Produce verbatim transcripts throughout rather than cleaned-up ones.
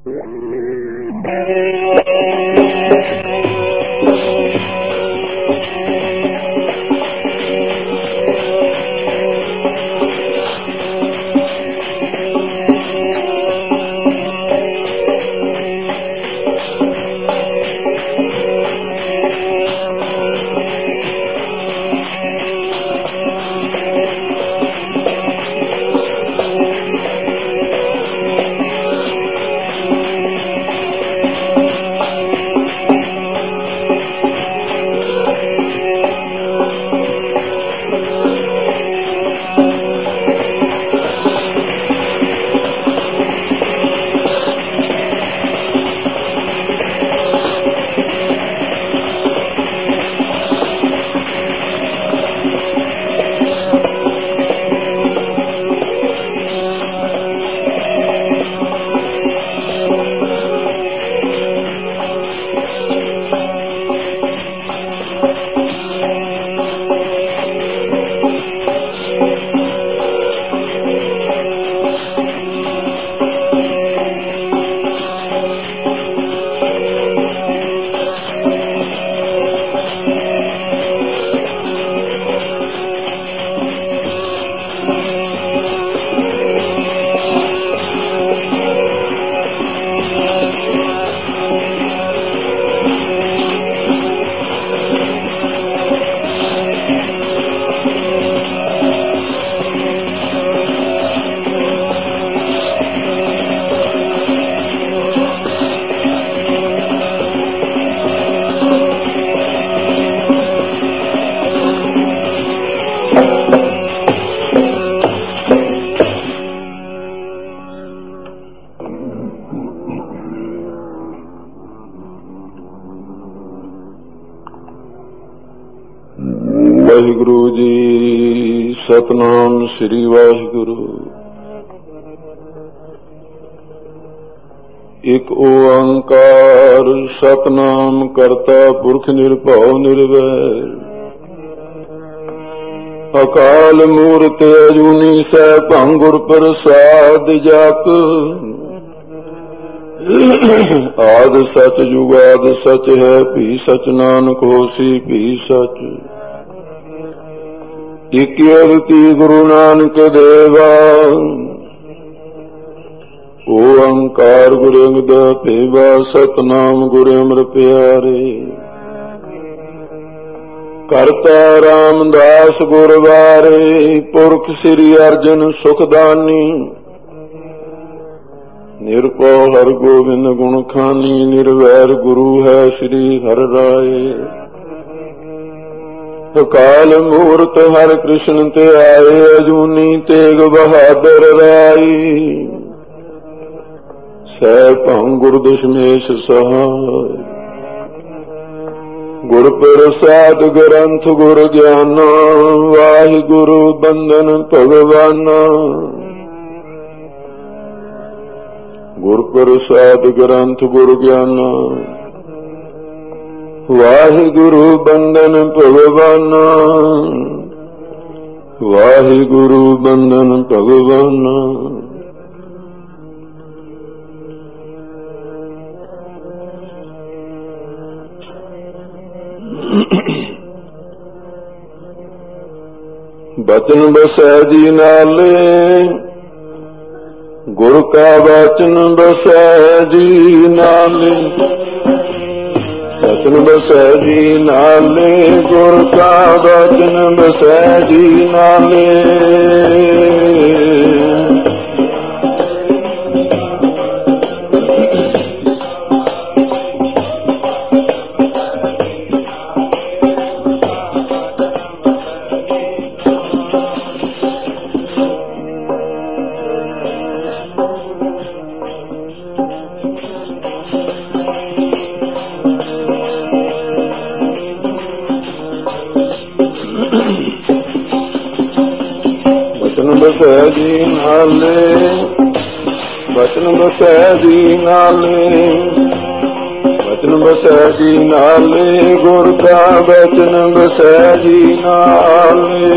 ਵਾਹਿਗੁਰੂ ਜੀ। ਸਤਨਾਮ ਸ੍ਰੀ ਵਾਹਿਗੁਰੂ। ਇਕ ਓੰਕਾਰ ਸਤਨਾਮ ਕਰਤਾ ਪੁਰਖ ਨਿਰਭਉ ਨਿਰਵੈਰ ਅਕਾਲ ਮੂਰਤ ਅਜੂਨੀ ਸੈਭੰ ਗੁਰ ਪ੍ਰਸਾਦ ਜਪ। ਆਦਿ ਸਚ ਜੁਗਾਦਿ ਸਚ ਹੈ ਭੀ ਸਚ ਨਾਨਕ ਹੋਸੀ ਭੀ ਸਚ। ਇਕ ਅਵਤੀ ਗੁਰੂ ਨਾਨਕ ਦੇਵਾ ਓੰਕਾਰ ਗੁਰੂ ਅੰਗਦ ਭੇਵਾ ਸਤਨਾਮ ਗੁਰੂ ਅਮਰ ਪਿਆਰੇ। ਕਰਤਾ ਰਾਮਦਾਸ ਗੁਰ ਵਾਰੇ ਪੁਰਖ ਸ੍ਰੀ ਅਰਜਨ ਸੁਖਦਾਨੀ। ਨਿਰਭਉ ਹਰਿ ਗੋਬਿੰਦ ਗੁਣ ਖਾਨੀ ਨਿਰਵੈਰ ਗੁਰੂ ਹੈ ਸ੍ਰੀ ਹਰਿ ਰਾਏ। ਅਕਾਲ ਮੂਰਤ ਹਰਿ ਕ੍ਰਿਸ਼ਨ ਤੇ ਆਏ ਅਜੂਨੀ ਤੇਗ ਬਹਾਦਰ ਰਾਈ। ਸੈਭੰ ਗੁਰ ਦਸ਼ਮੇਸ਼ ਸਹਾਇ ਗੁਰ ਪ੍ਰਸਾਦ ਗ੍ਰੰਥ ਗੁਰ ਗਿਆਨਾ। ਵਾਹਿਗੁਰੂ ਬੰਦਨ ਭਗਵਾਨਾ ਗੁਰ ਪ੍ਰਸਾਦ ਗ੍ਰੰਥ ਗੁਰ ਗਿਆਨਾ। ਵਾਹਿਗੁਰੂ ਬੰਦਨ ਭਗਵਾਨਾ ਵਾਹਿਗੁਰੂ ਬੰਦਨ ਭਗਵਾਨਾ। ਬਚਨ ਬਸੈ ਜੀ ਨਾਲੇ ਗੁਰ ਕਾ ਬਚਨ ਬਸੈ ਜੀ ਨਾਲੇ। ਬਚਨ ਬਸੈ ਜੀ ਨਾਲੇ ਗੁਰ ਕਾ ਬਚਨ ਬਸੈ ਜੀ ਨਾਲੇ। ਬਸੈ ਜੀ ਨਾਲੇ ਬਚਨ ਬਸੈ ਜੀ ਨਾਲੇ ਬਚਨ ਬਸੈ ਜੀ ਨਾਲੇ ਗੁਰ ਕਾ ਬਚਨ ਬਸੈ ਜੀ ਨਾਲੇ।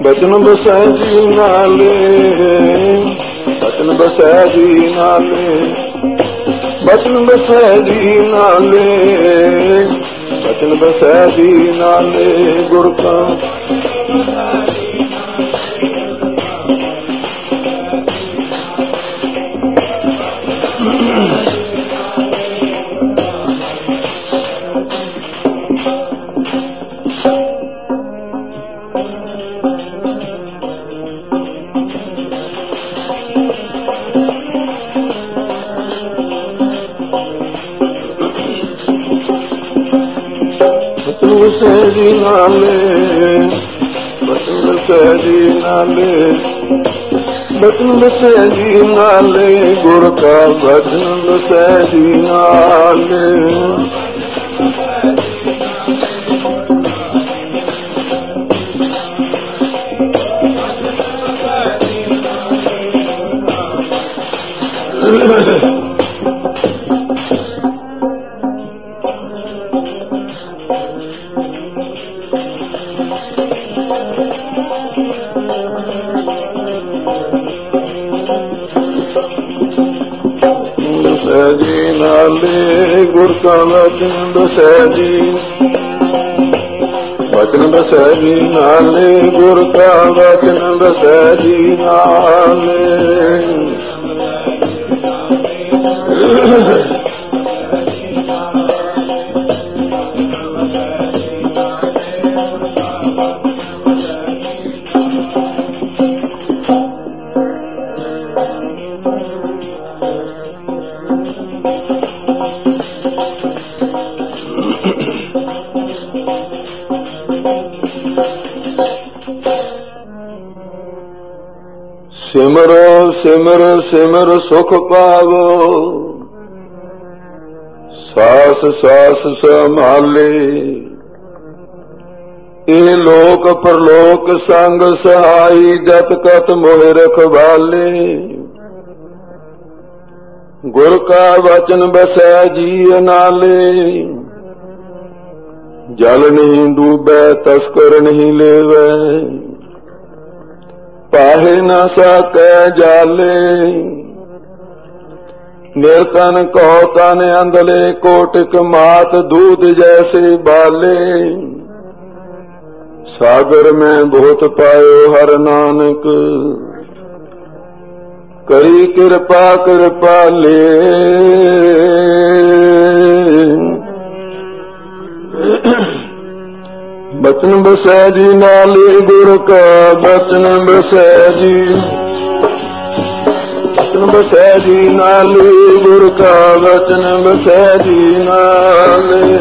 ਬਚਨ ਬਸੈ ਜੀ ਨਾਲੇ, ਬਚਨ ਬਸੈ ਜੀ ਨਾਲੇ, ਬਚਨ ਬਸੈ ਜੀ ਨਾਲੇ, ਬਚਨ ਬਸੈ ਜੀ ਨਾਲੇ ਗੁਰ ਕਾ। ਬਸੈ ਜੀ ਨਾਲੇ, ਬਚਨ ਬਸੈ ਜੀ ਨਾਲੇ, ਬਚਨ ਬਸੈ ਜੀ ਨਾਲੇ ਗੁਰ ਕਾ। ਬਚਨ ਬਸੈ ਜੀ ਨਾਲੇ, ਬਸੈ ਜੀ ਨਾਲੇ ਗੁਰ ਕਾ। ਬਚਨ ਬਸੈ ਜੀ, ਬਚਨ ਬਸੈ ਜੀ ਨਾਲੇ ਗੁਰ ਕਾ। ਬਚਨ ਬਸੈ ਜੀ ਨਾਲੇ, ਸਿਮਰੋ ਸਿਮਰ ਸਿਮਰ ਸੁਖ ਪਾਵੋ, ਸਾਸ ਸਾਸ ਸੰਭਾਲੇ। ਇਹ ਲੋਕ ਪਰਲੋਕ ਸੰਗ ਸਹਾਈ, ਜਤ ਕਤ ਮੋਹਿ ਰਖਵਾਲੇ। ਗੁਰ ਕਾ ਵਚਨ ਬਸੈ ਜੀ ਨਾਲੇ, ਜਲ ਨਹੀਂ ਡੂਬੈ ਤਸਕਰ ਨਹੀਂ ਲੇਵੈ। ਪਾਹੇ ਨਾ ਸਕੈ ਜਾਲੇ, ਨਿਰਤਨ ਕਉ ਤਨ ਅੰਧਲੇ। ਕੋਟਿਕ ਮਾਤ ਦੂਧ ਜੈਸੇ ਬਾਲੇ, ਸਾਗਰ ਮੈਂ ਬਹੁਤ ਪਾਇਓ ਹਰ ਨਾਨਕ। ਕਰੀ ਕਿਰਪਾ ਕਿਰਪਾਲੇ, ਬਚਨ ਬਸੈ ਜੀ ਨਾਲੇ ਗੁਰ ਕਾ। ਬਚਨ ਬਸੈ ਜੀ, ਬਚਨ ਬਸੈ ਜੀ ਨਾਲੇ ਗੁਰ ਕਾ। ਬਚਨ ਬਸੈ ਜੀ ਨਾਲੇ,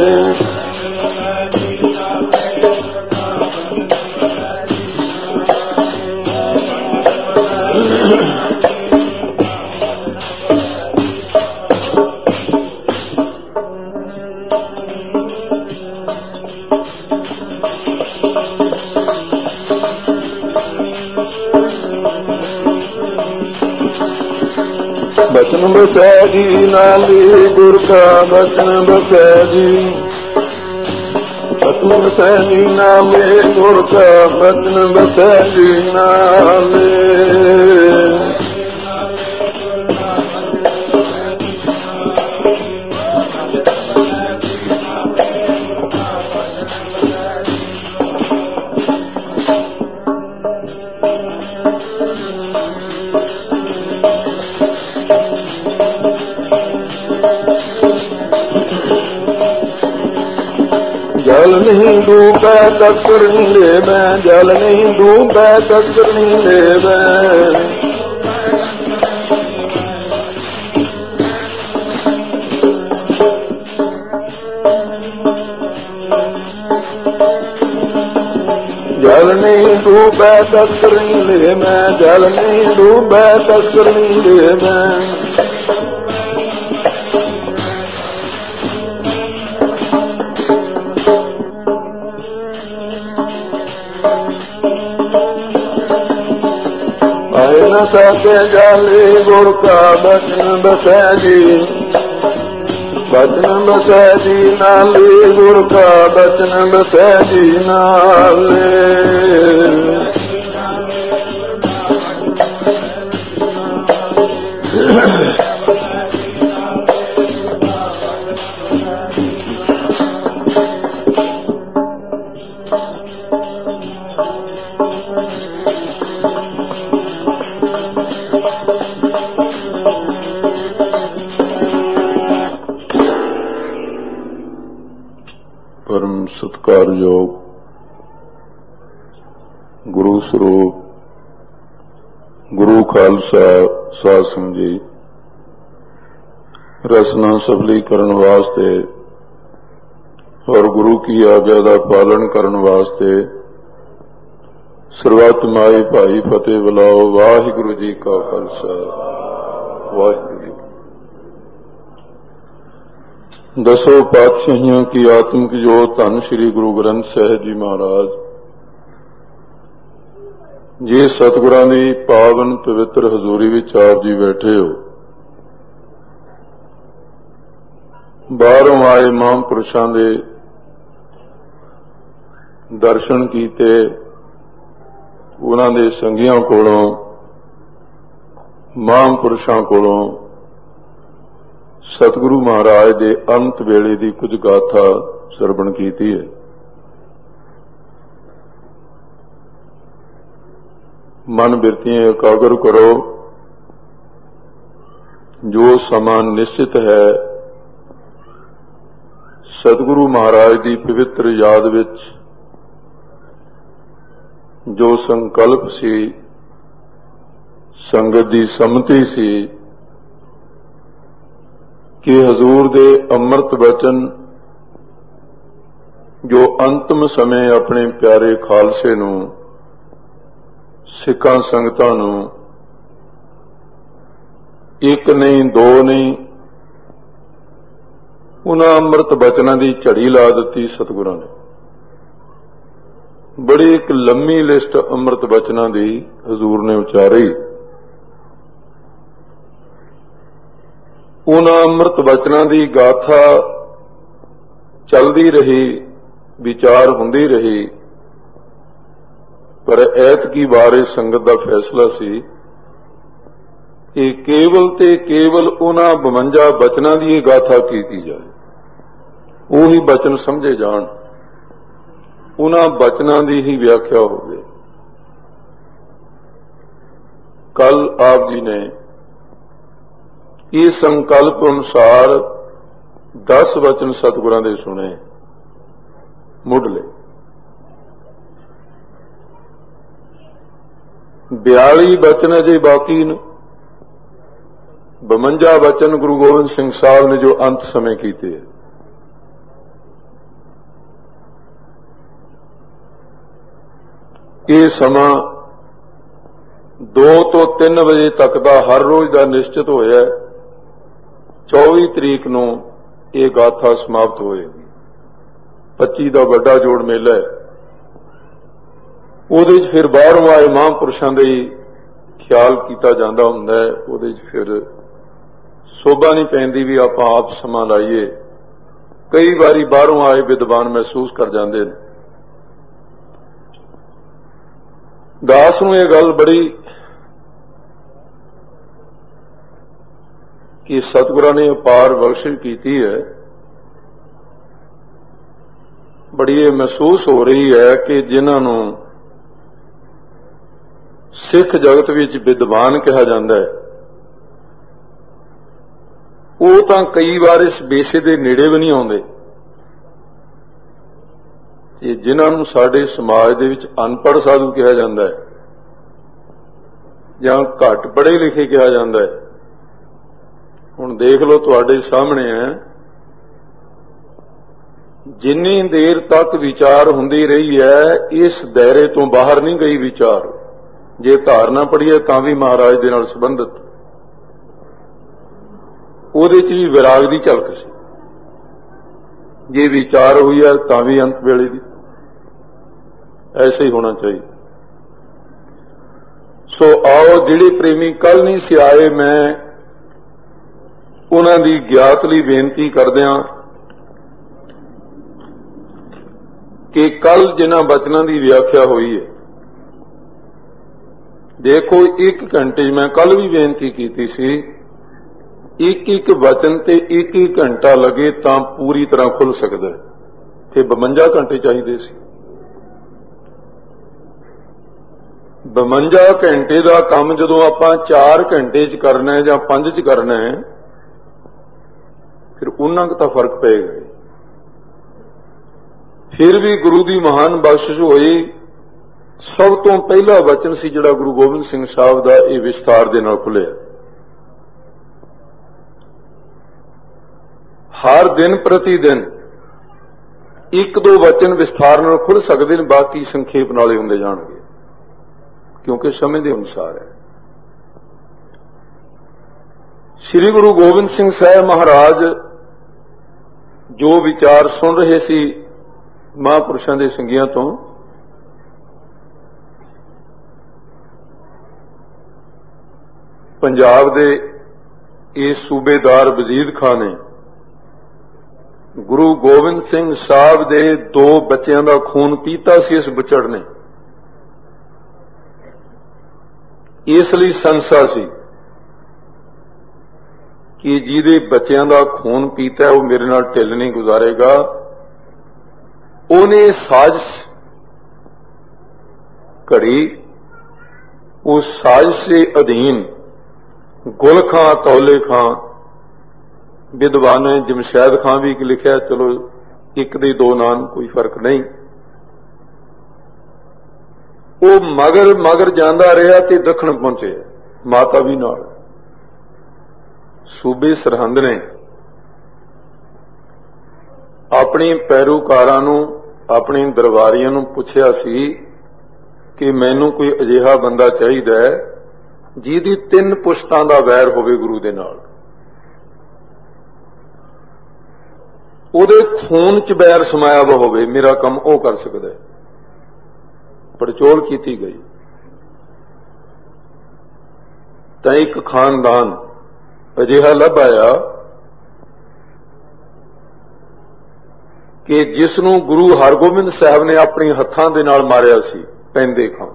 ਬਚਨ ਬਸੈ ਜੀ ਨਾਲੇ ਗੁਰ ਕਾ। ਬਚਨ ਬਸੈ ਜੀ, ਬਚਨ ਬਸੈ ਜੀ ਨਾਲੇ ਗੁਰ ਕਾ। ਬਚਨ ਬਸੈ ਜੀ ਨਾਲੇ, ਜਲ ਨਹੀਂ ਡੂਬੈ ਤਸਕਰ ਨਹੀਂ ਲੇਵੈ। ਜਲ ਨਹੀਂ ਡੂਬੈ ਤਸਕਰ ਨਹੀਂ ਲੇਵੈ। ਜਲ ਨਹੀਂ ਡੂਬੈ ਤਸਕਰ ਨਹੀਂ ਲੇਵੈ। ਜਲ ਨਹੀਂ ਡੂਬੈ ਤਸਕਰ ਨਹੀਂ ਲੇਵੈ। न सके जाले गुर का। बचन बसै जी, बचन बसै जी नाले गुर का। बचन बसै जी नाले, परम सत्कारयोग गुरु स्वरूप गुरु खालसा साध संगत जी, रसना सफलीकरण वास्ते और गुरु की आज्ञा का पालन करने वास्ते ਸਰਬੱਤ ਮਾਈ ਭਾਈ ਫਤਿਹ ਬੁਲਾਓ। ਵਾਹਿਗੁਰੂ जी का खालसा वाहिगुरु जी। दसों पातशाहियों की आत्मिक जोत धन श्री गुरु ग्रंथ साहिब जी महाराज जे सतगुरां दी पावन पवित्र हजूरी विच आप जी बैठे हो। बाहरों आए महापुरुषां दे दर्शन कीते, उन्हां दे संगियां कोलों महापुरुषां कोलों सतगुरु महाराज दे अंत वेले दी कुछ गाथा सरवण कीती है। मन बिरतियां एकाग्र करो। जो समा निश्चित है सतगुरु महाराज दी पवित्र याद विच जो संकल्प सी, संगत दी सम्मति सी कि हजूर दे अमृत वचन जो अंतिम समय अपने प्यारे खालसे नूं सिखां संगतां नूं एक नहीं दो नहीं उन्हां अमृत वचनां दी झड़ी ला दित्ती सतगुरां ने। बड़ी एक लम्मी लिस्ट अमृत वचनां दी हजूर ने उचारी। उन्हां अमृत वचनां दी गाथा चलदी रही, विचार हुंदी रही, पर ऐतकी बारे संगत दा फैसला सी कि केवल ते केवल उन्हां बवंजा वचनां दी गाथा कीती जाए, उही वचन समझे जाण, उन्हां वचनां दी ही व्याख्या होवे। कल आप जी ने इस संकल्प अनुसार दस वचन सतगुरां दे सुने मुढ़ले। बयाली वचन अजे बाकी ने, बवंजा वचन गुरु गोबिंद सिंह साहब ने जो अंत समय कीते। ये समा दो तो तीन बजे तक का हर रोज का निश्चित होया। चौबी तरीक नूं ये गाथा समाप्त होएगी। पच्ची का बड़ा जोड़ मेला है। उहदे च फिर बाहरों आए महापुरुषां दे ख्याल किया जाता हुंदा है। उहदे च फिर शोभा नहीं पैंदी भी आपां आप समा लाइए। कई बारी बाहरों आए विद्वान महसूस कर जाते हैं। दास नूं यह गल बड़ी कि सतगुरां ने अपार बख्शिश की है। बड़ी ये महसूस हो रही है कि जिन्हां नूं सिख जगत विच विद्वान कहा जाता है, वो तां कई बार इस बेशे दे नेड़े भी नहीं आउंदे। जिन्हां नूं साडे समाज दे विच अनपढ़ साधु कहा जाता है जां घट पढ़े लिखे कहा जाता है। हुण देख लो तुहाडे सामने है, जिन्नी देर तक विचार हुंदी रही है इस दायरे तो बाहर नहीं गई विचार। जे धारना पढ़ी है तां भी महाराज दे नाल संबंधित, उहदे च भी विराग दी झलक सी। जे विचार हुई है तां भी अंत वेले दी। ऐसे ही होना चाहिए। सो आओ जिहड़े प्रेमी कल नहीं सी आए, मैं उन्हां दी ज्ञात लई बेनती करदिआं कि कल जिन्हां वचनां दी व्याख्या हुई है, देखो एक घंटे मैं कल भी बेनती की सी, एक एक वचन ते एक एक घंटा लगे तां पूरी तरह खुल सकदा है। ते बवंजा घंटे चाहिए सी। बवंजा घंटे का काम जदों आपां चार घंटे च करना है जां पंज च करना है, फिर उन्ना क तां फर्क पेगा। फिर भी गुरु की महान बख्शिश हुई। सब तो पहला वचन सी जिहड़ा गुरु गोबिंद सिंह साहब का ये विस्तार दे नाल खुलिया। हर दिन प्रति दिन एक दो वचन विस्तार नाल खुल सकते हैं, बाकी संखेप नाले हुंदे जाणगे, क्योंकि समय के अनुसार है। श्री गुरु गोबिंद सिंह साहब महाराज जो विचार सुन रहे सी महापुरुषों के संगियां तो, पंजाब के इस सूबेदार वजीद खान ने गुरु गोबिंद सिंह साहब के दो बच्चों का खून पीता सी इस विचड़ ने, इसलिए संसा सी कि जिहदे बच्चों का खून पीता है वह मेरे नाल ढिल नहीं गुजारेगा। उन्हें साजिश घड़ी, उस साजिश के अधीन गुल खां, तौले खां, विद्वान ने जमशैद खां भी लिखा, चलो एक दे दो नाम कोई फर्क नहीं। वो मगर मगर जांदा रहा ते दखण पहुंचे, माता भी नाल। सूबे सरहंद ने अपने पैरोकारां नूं, अपने दरबारियां नूं पुछया सी कि मैनूं कोई अजिहा बंदा चाहीदा है जिहदी तीन पुश्तां दा वैर होवे गुरु दे नाल, ਉਹਦੇ खून च बैर समाया वा होवे, मेरा काम ਉਹ कर सकदा है। पड़चोल की गई तो एक खानदान अजिहा लभ आया कि जिसनों गुरु हरगोबिंद साहब ने अपने हत्थां दे नाल मारिया सी, पैंदे खां।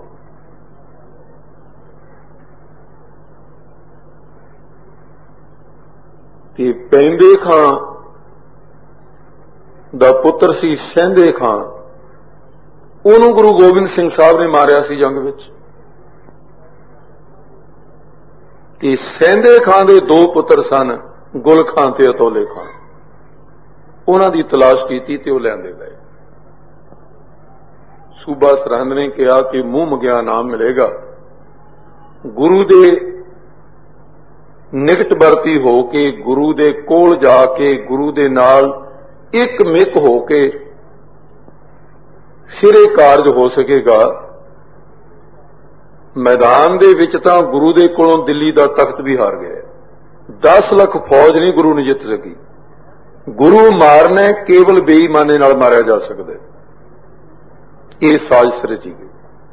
ते पैंदे खां दा पुत्र सी सैंदे खां, ਉਹਨੂੰ गुरु गोबिंद सिंह साहब ने मारिया सी जंग विच। कि सैंदे खां दे दो पुत्र सन, गुल खां ते अतौले खां। उन्हां दी तलाश कीती ते ਉਹ ਲਿਆਂਦੇ गए। सूबा सरहंद ने कहा कि मुंह मंगिया नाम मिलेगा। गुरु दे निकट वरती हो के, गुरु दे कोल जाके, गुरु दे नाल एक मिक हो के फिर यह कारज हो सकेगा। मैदान दे विच तां गुरु दे कोलों दिल्ली दा तख्त भी हार गया। दस लख फौज नहीं गुरु ने जित सकी। गुरु मारने केवल बेईमाने नाल मारिया जा सकता है। यह साजिश रची गई।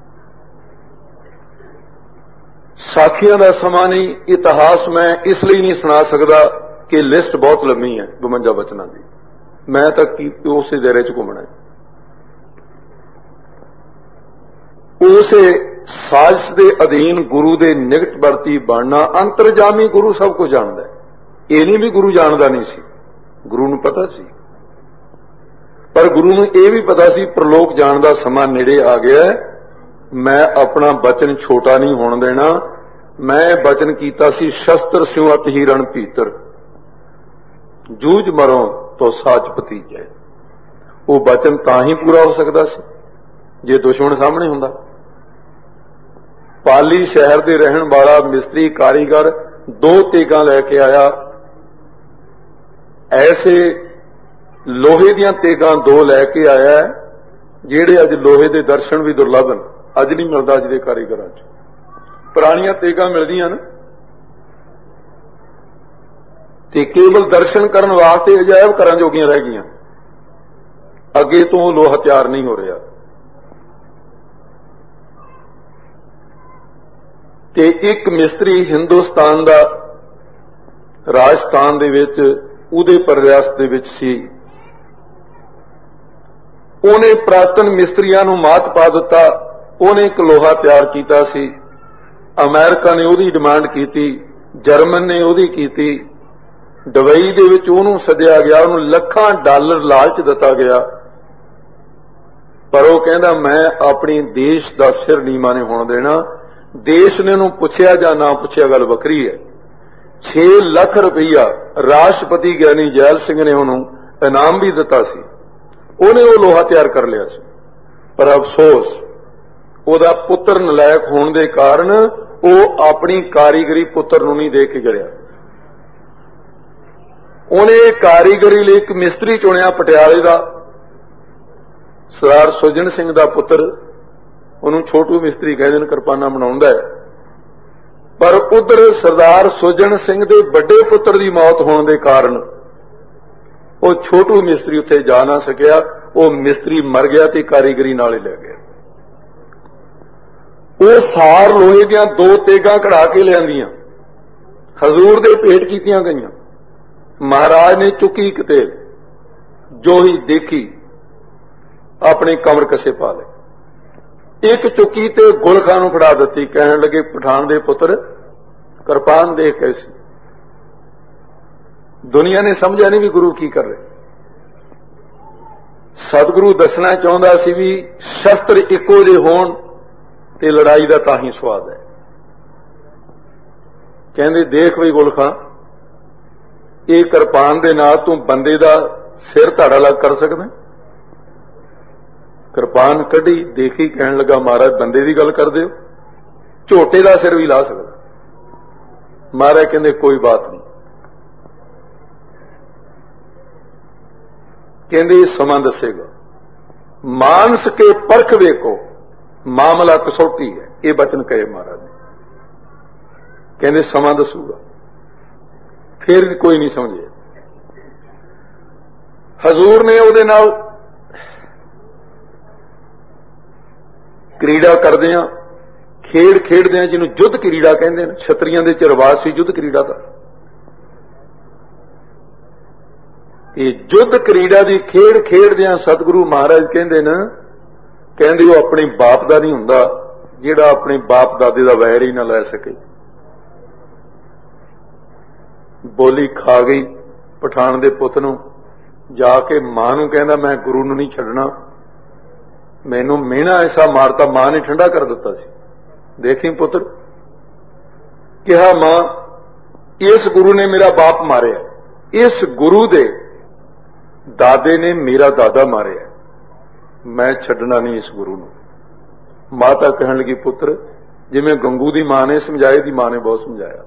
साखियां दा समा नहीं, इतिहास मैं इसलिए नहीं सुना सकता कि लिस्ट बहुत लंबी है बवंजा वचनां दी, मैं तक उस दायरे च घूमना है। उसे साजिश के अधीन गुरु के निकट वरती बनना, अंतरजामी गुरु सब कुछ जानता है। ये नहीं भी गुरु जानता नहीं सी, गुरु नूं पता सी, पर गुरु नूं यह भी पता सी प्रलोक जाण दा समा नेड़े आ गया। मैं अपना बचन छोटा नहीं होण देना। मैं बचन कीता सी शस्त्र सिंहत ही रण भीतर, जूझ मरो तो साच भतीजै। वो बचन तां ही पूरा हो सकता सी जे दुश्मन सामने हुंदा। पाली शहर दे रहन वाला मिस्त्री कारीगर दो तेगां लैके आया। ऐसे लोहे दीयां तेगां दो लैके आया जिहड़े अज लोहे दे दर्शन भी दुर्लभन, अज नहीं मिलदा। अज दे कारीगरां च पुराणियां तेगां मिलदियां न ते केवल दर्शन करन वास्ते अजायब करन जोगियां रह गईयां। अगे तो लोहा तैयार नहीं हो रहा। ते एक मिस्त्री हिंदुस्तान दा राजस्थान दे विच उदयपुर रियासत दे विच सी। उहने प्रातन मिस्त्रियां नूं मात पा दिता। उहने एक लोहा तैयार कीता सी। अमेरिका ने उहदी डिमांड कीती, जर्मन ने उहदी कीती। दुबई दे विच उहनूं सद्दिया गया, उहनूं लखां डॉलर लालच दिता गया, पर वह कहंदा मैं अपने देश दा सिर नीवां नहीं होण देना। देश ने उहनूं पुछया जां ना पुछया गल वखरी है। छे लख रुपया राष्ट्रपति ज्ञानी जैल सिंह ने उहनूं इनाम भी दिता सी। ਉਹਨੇ ਉਹ ਲੋਹਾ ਤਿਆਰ ਕਰ ਲਿਆ ਸੀ, ਪਰ ਅਫਸੋਸ ਉਹਦਾ ਪੁੱਤਰ ਨਲਾਇਕ ਹੋਣ ਦੇ ਕਾਰਨ ਉਹ ਆਪਣੀ ਕਾਰੀਗਰੀ ਪੁੱਤਰ ਨੂੰ ਨਹੀਂ ਦੇ ਕੇ ਗੜਿਆ। ਉਹਨੇ ਕਾਰੀਗਰੀ ਲਈ ਇੱਕ ਮਿਸਤਰੀ ਚੁਣਿਆ ਪਟਿਆਲੇ ਦਾ, ਸਰਦਾਰ ਸੁਜਣ ਸਿੰਘ ਦਾ ਪੁੱਤਰ, ਉਹਨੂੰ ਛੋਟੂ ਮਿਸਤਰੀ ਕਹਿੰਦੇ ਨੇ, ਕਿਰਪਾਨਾਂ ਬਣਾਉਂਦਾ ਹੈ। ਪਰ ਉਧਰ ਸਰਦਾਰ ਸੁਜਣ ਸਿੰਘ ਦੇ ਵੱਡੇ ਪੁੱਤਰ ਦੀ ਮੌਤ ਹੋਣ ਦੇ ਕਾਰਨ ਉਹ ਛੋਟੂ ਮਿਸਤਰੀ ਉੱਥੇ ਜਾ ਨਾ ਸਕਿਆ, ਉਹ ਮਿਸਤਰੀ ਮਰ ਗਿਆ ਤੇ ਕਾਰੀਗਰੀ ਨਾਲ ਹੀ ਲੈ ਗਿਆ। ਉਹ ਸਾਰ ਲੋਹੇ ਦੀਆਂ ਦੋ ਤੇਗਾਂ ਕਢਾ ਕੇ ਲਿਆਂਦੀਆਂ, ਹਜ਼ੂਰ ਦੇ ਭੇਟ ਕੀਤੀਆਂ ਗਈਆਂ। ਮਹਾਰਾਜ ਨੇ ਚੁੱਕੀ ਇੱਕ ਤੇਗ, ਜੋ ਹੀ ਦੇਖੀ ਆਪਣੇ ਕਮਰ ਕਸੇ ਪਾ ਲਏ। ਇੱਕ ਚੁੱਕੀ ਤੇ ਗੁਲ ਖਾਂ ਨੂੰ ਫੜਾ ਦਿੱਤੀ, ਕਹਿਣ ਲੱਗੇ ਪਠਾਨ ਦੇ ਪੁੱਤਰ ਕਿਰਪਾਨ ਦੇਖ ਕੈਸੀ। ਦੁਨੀਆ ਨੇ ਸਮਝਿਆ ਨਹੀਂ ਵੀ ਗੁਰੂ ਕੀ ਕਰ ਰਹੇ। ਸਤਿਗੁਰੂ ਦੱਸਣਾ ਚਾਹੁੰਦਾ ਸੀ ਵੀ ਸ਼ਸਤਰ ਇੱਕੋ ਜਿਹੇ ਹੋਣ ਤੇ ਲੜਾਈ ਦਾ ਤਾਂ ਹੀ ਸਵਾਦ ਹੈ। ਕਹਿੰਦੇ ਦੇਖ ਵੀ ਗੁਲ ਖਾਂ, ਇਹ ਕਿਰਪਾਨ ਦੇ ਨਾਲ ਤੂੰ ਬੰਦੇ ਦਾ ਸਿਰ ਧੜ ਅਲੱਗ ਕਰ ਸਕਦਾ? ਕਿਰਪਾਨ ਕੱਢੀ, ਦੇਖੀ, ਕਹਿਣ ਲੱਗਾ ਮਹਾਰਾਜ ਬੰਦੇ ਦੀ ਗੱਲ ਕਰਦੇ ਹੋ, ਝੋਟੇ ਦਾ ਸਿਰ ਵੀ ਲਾ ਸਕਦਾ। ਮਹਾਰਾਜ ਕਹਿੰਦੇ ਕੋਈ ਬਾਤ ਨਹੀਂ। ਕਹਿੰਦੇ ਇਹ ਸਮਾਂ ਦੱਸੇਗਾ। ਮਾਨਸ ਕੇ ਪਰਖ ਵੇਖੋ, ਮਾਮਲਾ ਕਸੌਟੀ ਹੈ, ਇਹ ਬਚਨ ਕਹੇ ਮਹਾਰਾਜ ਨੇ। ਕਹਿੰਦੇ ਸਮਾਂ ਦੱਸੂਗਾ। ਫਿਰ ਵੀ ਕੋਈ ਨਹੀਂ ਸਮਝਿਆ। ਹਜ਼ੂਰ ਨੇ ਉਹਦੇ ਨਾਲ ਕ੍ਰੀੜਾ ਕਰਦੇ ਆ, ਖੇਡ ਖੇਡਦੇ ਆ, ਜਿਹਨੂੰ ਯੁੱਧ ਕ੍ਰੀੜਾ ਕਹਿੰਦੇ ਨੇ। ਛਤਰੀਆਂ ਦੇ ਚ ਰਿਵਾਜ ਸੀ ਯੁੱਧ ਕ੍ਰੀੜਾ ਦਾ। ਇਹ ਯੁੱਧ ਕ੍ਰੀੜਾ ਦੀ ਖੇਡ ਖੇਡਦੇ ਆ ਸਤਿਗੁਰੂ ਮਹਾਰਾਜ ਕਹਿੰਦੇ ਨੇ, ਕਹਿੰਦੇ ਉਹ ਆਪਣੇ ਬਾਪ ਦਾ ਨਹੀਂ ਹੁੰਦਾ ਜਿਹੜਾ ਆਪਣੇ ਬਾਪ ਦਾਦੇ ਦਾ ਵੈਰ ਹੀ ਨਾ ਲੈ ਸਕੇ। ਬੋਲੀ ਖਾ ਗਈ ਪਠਾਨ ਦੇ ਪੁੱਤ ਨੂੰ, ਜਾ ਕੇ ਮਾਂ ਨੂੰ ਕਹਿੰਦਾ ਮੈਂ ਗੁਰੂ ਨੂੰ ਨਹੀਂ ਛੱਡਣਾ, ਮੈਨੂੰ ਮਿਹਣਾ ਐਸਾ ਮਾਰਤਾ, ਮਾਂ ਨੇ ਠੰਡਾ ਕਰ ਦਿੱਤਾ ਸੀ। ਦੇਖੀ ਪੁੱਤਰ, ਕਿਹਾ ਮਾਂ ਇਸ ਗੁਰੂ ਨੇ ਮੇਰਾ ਬਾਪ ਮਾਰਿਆ, ਇਸ ਗੁਰੂ ਦੇ ਦਾਦੇ ਨੇ ਮੇਰਾ ਦਾਦਾ ਮਾਰਿਆ, ਮੈਂ ਛੱਡਣਾ ਨਹੀਂ ਇਸ ਗੁਰੂ ਨੂੰ। ਮਾਤਾ ਕਹਿਣ ਲੱਗੀ ਪੁੱਤਰ ਜਿਵੇਂ ਗੰਗੂ ਦੀ ਮਾਂ ਨੇ ਸਮਝਾਏ, ਦੀ ਮਾਂ ਨੇ ਬਹੁਤ ਸਮਝਾਇਆ,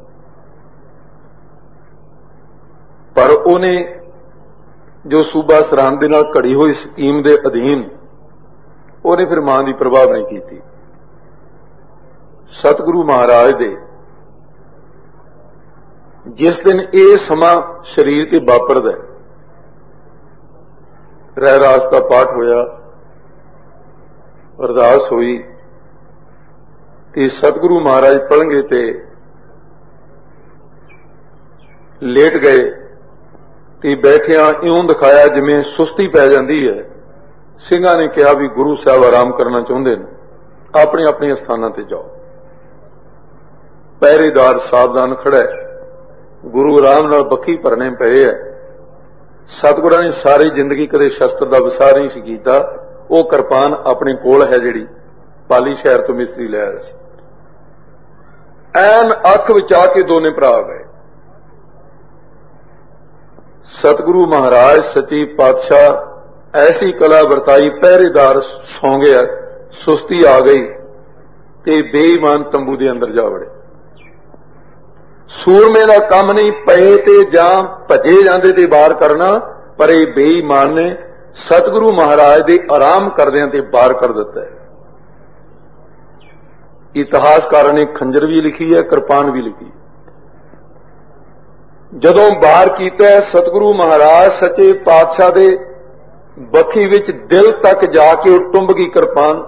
ਪਰ ਉਹਨੇ ਜੋ ਸੂਬਾ ਸਰਹੰਦ ਦੇ ਨਾਲ ਘੜੀ ਹੋਈ ਸਕੀਮ ਦੇ ਅਧੀਨ ਉਹਨੇ ਫਿਰ ਮਾਂ ਦੀ ਪਰਵਾਹ ਨਹੀਂ ਕੀਤੀ। ਸਤਿਗੁਰੂ ਮਹਾਰਾਜ ਦੇ ਜਿਸ ਦਿਨ ਇਹ ਸਮਾਂ ਸਰੀਰ ਤੇ ਵਾਪਰਦਾ, ਰਹਿ ਰਾਸ ਦਾ ਪਾਠ ਹੋਇਆ, ਅਰਦਾਸ ਹੋਈ ਤੇ ਸਤਿਗੁਰੂ ਮਹਾਰਾਜ ਪਲੰਘੇ ਤੇ ਲੇਟ ਗਏ ਤੇ ਬੈਠਿਆਂ ਇਉਂ ਦਿਖਾਇਆ ਜਿਵੇਂ ਸੁਸਤੀ ਪੈ ਜਾਂਦੀ ਹੈ। ਸਿੰਘਾਂ ਨੇ ਕਿਹਾ ਵੀ ਗੁਰੂ ਸਾਹਿਬ ਆਰਾਮ ਕਰਨਾ ਚਾਹੁੰਦੇ ਨੇ, ਆਪਣੇ ਆਪਣੇ ਸਥਾਨਾਂ ਤੇ ਜਾਓ। ਪਹਿਰੇਦਾਰ ਸਾਵਧਾਨ ਖੜਾ ਹੈ, ਗੁਰੂ ਆਰਾਮ ਨਾਲ ਬੱਖੀ ਭਰਨੇ ਪਏ ਹੈ। ਸਤਿਗੁਰਾਂ ਨੇ ਸਾਰੀ ਜ਼ਿੰਦਗੀ ਕਦੇ ਸ਼ਸਤਰ ਦਾ ਵਿਸਾਰ ਨਹੀਂ ਸੀ ਕੀਤਾ। ਉਹ ਕਿਰਪਾਨ ਆਪਣੇ ਕੋਲ ਹੈ ਜਿਹੜੀ ਪਾਲੀ ਸ਼ਹਿਰ ਤੋਂ ਮਿਸਤਰੀ ਲੈ ਆਇਆ ਸੀ। ਐਨ ਅੱਖ ਵਿਚਾ ਕੇ ਦੋਨੇ ਭਰਾ ਗਏ। ਸਤਿਗੁਰੂ ਮਹਾਰਾਜ ਸੱਚੀ ਪਾਤਸ਼ਾਹ ਐਸੀ ਕਲਾ ਵਰਤਾਈ, ਪਹਿਰੇਦਾਰ ਸੌਂ ਗਿਆ, ਸੁਸਤੀ ਆ ਗਈ ਤੇ ਬੇਈਮਾਨ ਤੰਬੂ ਦੇ ਅੰਦਰ ਜਾ ਵੜੇ। ਸੂਰਮੇ ਦਾ ਕੰਮ ਨਹੀਂ, ਪਏ ਤੇ ਜਾਂ ਭੱਜੇ ਜਾਂਦੇ ਤੇ ਬਾਹਰ ਕਰਨਾ, ਪਰ ਇਹ ਬੇਈਮਾਨ ਨੇ ਸਤਿਗੁਰੂ ਮਹਾਰਾਜ ਦੇ ਆਰਾਮ ਕਰਦਿਆਂ ਤੇ ਬਾਹਰ ਕਰ ਦਿੱਤਾ ਹੈ। ਇਤਿਹਾਸਕਾਰਾਂ ਨੇ ਖੰਜਰ ਵੀ ਲਿਖੀ ਹੈ, ਕਿਰਪਾਨ ਵੀ ਲਿਖੀ। ਜਦੋਂ ਬਾਹਰ ਕੀਤਾ ਸਤਿਗੁਰੂ ਮਹਾਰਾਜ ਸੱਚੇ ਪਾਤਸ਼ਾਹ ਦੇ ਬੱਖੀ ਵਿੱਚ ਦਿਲ ਤੱਕ ਜਾ ਕੇ ਉਹ ਟੁੰਬ ਗਈ ਕਿਰਪਾਨ,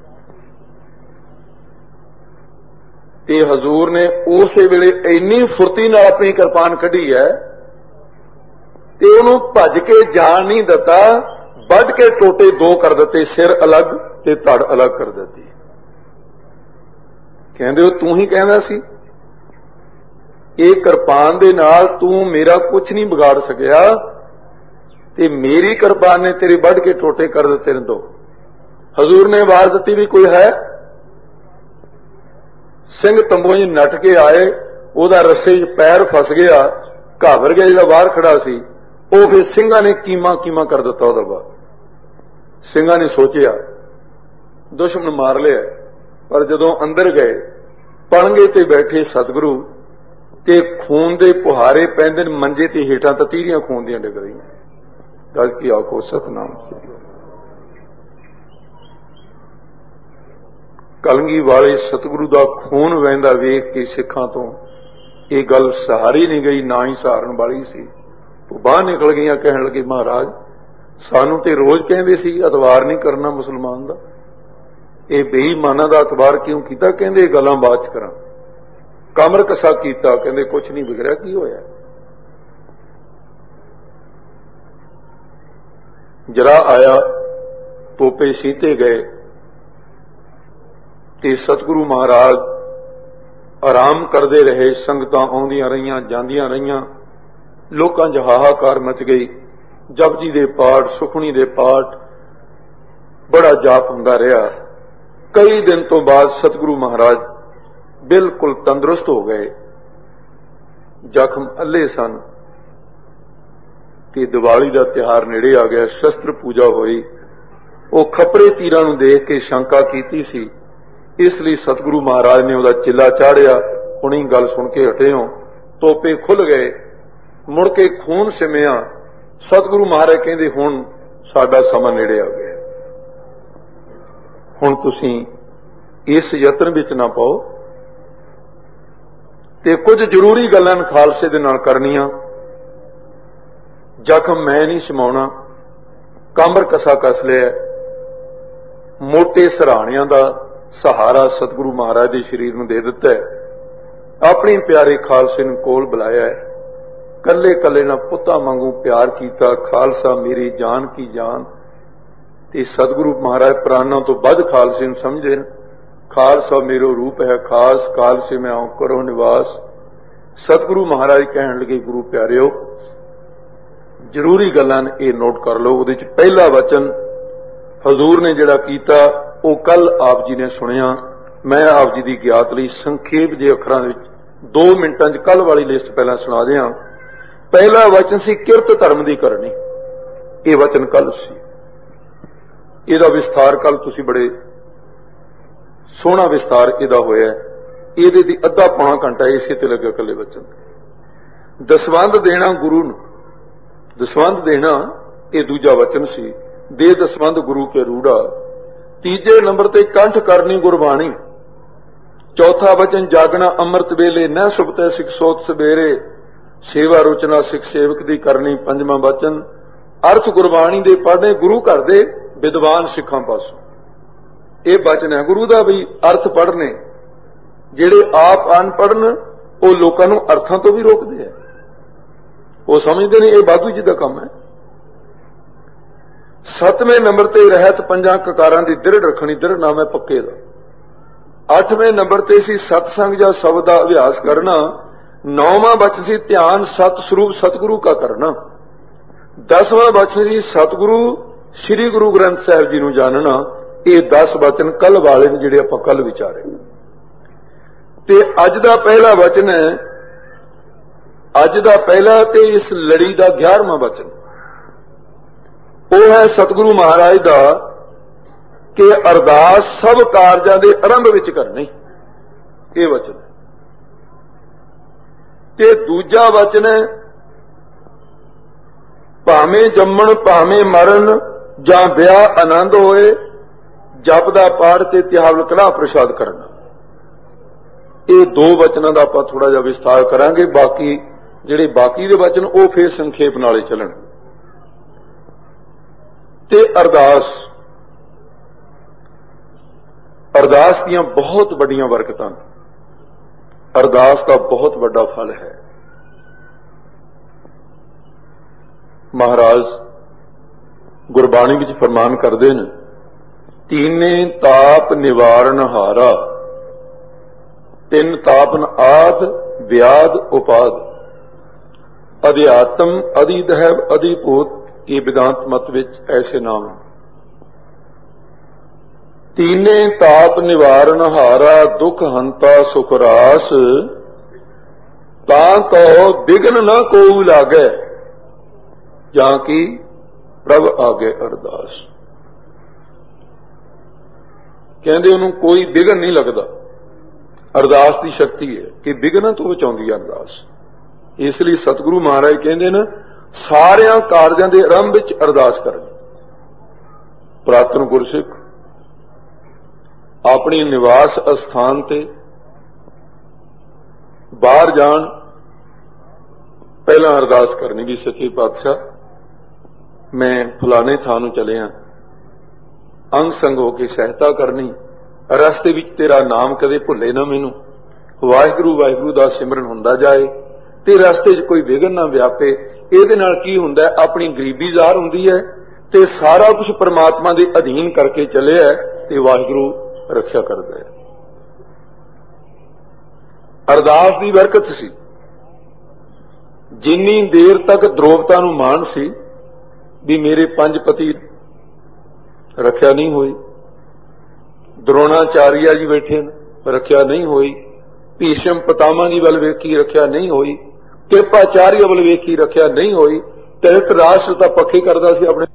ਤੇ ਹਜ਼ੂਰ ਨੇ ਉਸੇ ਵੇਲੇ ਇੰਨੀ ਫੁਰਤੀ ਨਾਲ ਆਪਣੀ ਕਿਰਪਾਨ ਕੱਢੀ ਹੈ ਤੇ ਉਹਨੂੰ ਭੱਜ ਕੇ ਜਾਣ ਨਹੀਂ ਦਿੱਤਾ, ਵੱਢ ਕੇ ਟੋਟੇ ਦੋ ਕਰ ਦਿੱਤੇ, ਸਿਰ ਅਲੱਗ ਤੇ ਧੜ ਅਲੱਗ ਕਰ ਦਿੱਤੀ। ਕਹਿੰਦੇ ਉਹ ਤੂੰ ਹੀ ਕਹਿੰਦਾ ਸੀ ਇਹ ਕਿਰਪਾਨ ਦੇ ਨਾਲ ਤੂੰ ਮੇਰਾ ਕੁਝ ਨਹੀਂ ਵਿਗਾੜ ਸਕਿਆ ਤੇ ਮੇਰੀ ਕਿਰਪਾਨ ਨੇ ਤੇਰੇ ਵੱਢ ਕੇ ਟੋਟੇ ਕਰ ਦਿੱਤੇ ਨੇ ਦੋ। ਹਜ਼ੂਰ ਨੇ ਆਵਾਜ਼ ਦਿੱਤੀ ਵੀ ਕੋਈ ਹੈ? ਸਿੰਘ ਤੰਬੂਆਂ 'ਚ ਨੱਠ ਕੇ ਆਏ, ਉਹਦਾ ਰੱਸੇ 'ਚ ਪੈਰ ਫਸ ਗਿਆ, ਘਾਬਰ ਗਿਆ। ਜਿਹੜਾ ਬਾਹਰ ਖੜਾ ਸੀ ਉਹ ਫਿਰ ਸਿੰਘਾਂ ਨੇ ਕੀਮਾ ਕੀਮਾ ਕਰ ਦਿੱਤਾ ਉਹਦਾ ਬਾਹਰ। ਸਿੰਘਾਂ ने सोचिया दुश्मन मार लिया, पर जदों अंदर गए पलंगे ते बैठे सतगुरु ते खून दे पुहारे पैंदे मंजे ते हेठां ततीरियां खून दियां डिग रहीआं। गल की आखो सतनाम सतगुरु। कलंगी वाले सतगुरु दा खून वहिंदा वेख के सिखां तो ये गल सहारी नहीं गई, ना ही सहारन वाली सी। वो बाहर निकल गईयां, कहण लगे महाराज सानू ते रोज कहंदे सी अतवार नहीं करना मुसलमान दा, ये बेईमाना दा अतवार क्यों कीता? कहंदे गल्लां बात च करां। कमर कसा कीता, कहंदे कुछ नहीं बिगड़िया, की होया? जरा आया, तोपे सीते गए ते सतगुरु महाराज आराम करते रहे। संगतां आउंदियां रहियां, जांदियां रहियां, लोकां च हाहाकार मच गई। जपजी दे पाठ, सुखनी दे पाठ, बड़ा जाप हुंदा रहा। कई दिन तो बाद सतगुरु महाराज बिल्कुल तंदुरुस्त हो गए। जख्म अल्ले सन कि दिवाली का त्योहार नेड़े आ गया, शस्त्र पूजा हुई। वो खपरे तीरां नूं देख के शंका कीती सी, इसलिए सतगुरु महाराज ने उहदा चिल्ला चाढ़िया। हुणी गल सुन के हटे हो, तोपे खुल गए, मुड़ के खून सिमिया। सतगुरु महाराज कहंदे हुण साडा समा नेड़े आ गया, हुण तुसीं इस यतन विच ना पाओ ते कुछ जरूरी गल्लां खालसे दे नाल करनियां। जख्म मैं नहीं समाउणा, कमर कसा कस लिया। मोटे सराहणियां दा सहारा सतगुरु महाराज दे शरीर नूं दे दिता है। अपने प्यारे खालसे नूं कोल बुलाया है, कल्ले कल्ले ना पुत्तां वांगू प्यार कीता। खालसा मेरी जान की जान। ते सतगुरु महाराज प्राणा तो बद खालसे नूं समझे। खालसा मेरो रूप है खास, खालसे में आऊं करो निवास। सतगुरु महाराज कहण लगे गुरु प्यारिओ जरूरी गल्लां ये नोट कर लो। उहदे च पहला वचन हजूर ने जिहड़ा कीता वो कल आप जी ने सुनिया। मैं आप जी की ज्ञात लई संखेप जे अखरां विच दो मिनटां च कल वाली लिस्ट पहला सुना दियां। पहला वचन सी किरत धर्म की करनी, ये वचन कल सी। इहदा विस्तार कल तुसीं बड़े सोहना विस्तार इहदा होया। इहदे दी अद्धा पौना घंटा इसे ते लगे कल्ले वचन। दसवंध देना गुरु नूं, दसवंध देना ये दूजा वचन सी। दे दसवंध गुरु के रूड़ा। तीजे नंबर ते कंठ करनी गुरबाणी। चौथा वचन जागना अमृत वेले, न सुबते सिख सोत सवेरे। सेवा रुचना सिख सेवक दी करनी। पंजवां वचन अर्थ गुरबाणी दे पढ़ने गुरु घर दे विद्वान सिखां पासों। ये वचन है गुरु दा भी अर्थ पढ़ने। जिहड़े आप अनपढ़ न वो लोकां नूं अर्थां तो भी रोकदे हैं, वो समझते नहीं ये बाधू जी का काम है। सतवें नंबर ते रहत पंजां ककारां दी दृढ़ रखनी, दृढ़ नाम है पक्के दा। अठवें नंबर ते सी सतसंग जां शब्द दा अभ्यास करना। नौवां वचन सी ध्यान सत स्वरूप सतगुरु का करना। दसवां वचन सी सतगुरु श्री गुरु ग्रंथ साहिब जी नूं जानना। ये दस वचन कल वाले ने जिहड़े आपां कल विचारे। ते अज दा पहला वचन है, अज दा पहला ते इस लड़ी दा ग्यारहवां वचन वो है सतगुरु महाराज दा कि अरदास सब कारजां दे आरंभ विच करनी। ये वचन है। ते दूजा वचन है भावें जम्मण भावें मरण जां ब्याह आनंद होए, जप दा पाठ ते त्यावल कलाह प्रसाद करना। ये दो वचनों का आपां थोड़ा जिहा विस्तार करांगे। बाकी जिहड़े बाकी दे वचन वो फिर संखेप नाले चलन। ते अरदास, अरदास दीयां बहुत वड्डियां बरकतां, अरदास का बहुत बड़ा फल है। महाराज गुरबाणी विच फरमान करदे ने, तीने ताप निवारण हारा, तिन तापन आद व्याध उपाद, अध्यात्म अधिदैव अधिभूत। ये वेदांत मत विच ऐसे नाम। तीने ताप निवारण हारा, दुख हंता सुख रास, तां कहो बिघन न कोऊ लागे, जां की प्रभ आगे अरदास। ਕਹਿੰਦੇ ਉਹਨੂੰ ਕੋਈ ਵਿਘਨ ਨਹੀਂ ਲੱਗਦਾ। ਅਰਦਾਸ ਦੀ ਸ਼ਕਤੀ ਹੈ ਕਿ ਵਿਘਨਾਂ ਤੋਂ ਬਚਾਉਂਦੀ ਹੈ ਅਰਦਾਸ। ਇਸ ਲਈ ਸਤਿਗੁਰੂ ਮਹਾਰਾਜ ਕਹਿੰਦੇ ਨੇ ਸਾਰਿਆਂ ਕਾਰਜਾਂ ਦੇ ਆਰੰਭ ਵਿੱਚ ਅਰਦਾਸ ਕਰਨੀ। ਪੁਰਾਤਨ ਗੁਰਸਿੱਖ ਆਪਣੀ ਨਿਵਾਸ ਅਸਥਾਨ ਤੇ ਬਾਹਰ ਜਾਣ ਪਹਿਲਾਂ ਅਰਦਾਸ ਕਰਨੀ ਵੀ ਸੱਚੇ ਪਾਤਸ਼ਾਹ ਮੈਂ ਫਲਾਣੇ ਥਾਂ ਨੂੰ ਚੱਲਿਆ, ਅੰਗ ਸੰਗ ਹੋ ਕੇ ਸਹਾਇਤਾ ਕਰਨੀ, ਰਸਤੇ ਵਿੱਚ ਤੇਰਾ ਨਾਮ ਕਦੇ ਭੁੱਲੇ ਨਾ ਮੈਨੂੰ, ਵਾਹਿਗੁਰੂ ਵਾਹਿਗੁਰੂ ਦਾ ਸਿਮਰਨ ਹੁੰਦਾ ਜਾਏ ਤੇ ਰਸਤੇ 'ਚ ਕੋਈ ਵਿਘਨ ਨਾ ਵਿਆਪੇ। ਇਹਦੇ ਨਾਲ ਕੀ ਹੁੰਦਾ, ਆਪਣੀ ਗਰੀਬੀ ਜ਼ਾਹਰ ਹੁੰਦੀ ਹੈ ਤੇ ਸਾਰਾ ਕੁਝ ਪਰਮਾਤਮਾ ਦੇ ਅਧੀਨ ਕਰਕੇ ਚੱਲਿਆ ਤੇ ਵਾਹਿਗੁਰੂ ਰੱਖਿਆ ਕਰਦਾ ਹੈ। ਅਰਦਾਸ ਦੀ ਬਰਕਤ ਸੀ। ਜਿੰਨੀ ਦੇਰ ਤੱਕ ਦ੍ਰੋਪਤਾ ਨੂੰ ਮਾਣ ਸੀ ਵੀ ਮੇਰੇ ਪੰਜ ਪਤੀ ਰੱਖਿਆ ਨਹੀਂ ਹੋਈ, ਦਰੋਣਾਚਾਰੀਆ ਜੀ ਬੈਠੇ ਨੇ ਰੱਖਿਆ ਨਹੀਂ ਹੋਈ, ਭੀਸ਼ਮ ਪਿਤਾਮਾ ਜੀ ਵੱਲ ਵੇਖੀ ਰੱਖਿਆ ਨਹੀਂ ਹੋਈ, ਕਿਰਪਾਚਾਰੀਆ ਵੱਲ ਵੇਖੀ ਰੱਖਿਆ ਨਹੀਂ ਹੋਈ, ਧ੍ਰਿਤਰਾਸ਼ਟਰ ਤਾਂ ਪੱਖੇ ਕਰਦਾ ਸੀ ਆਪਣੇ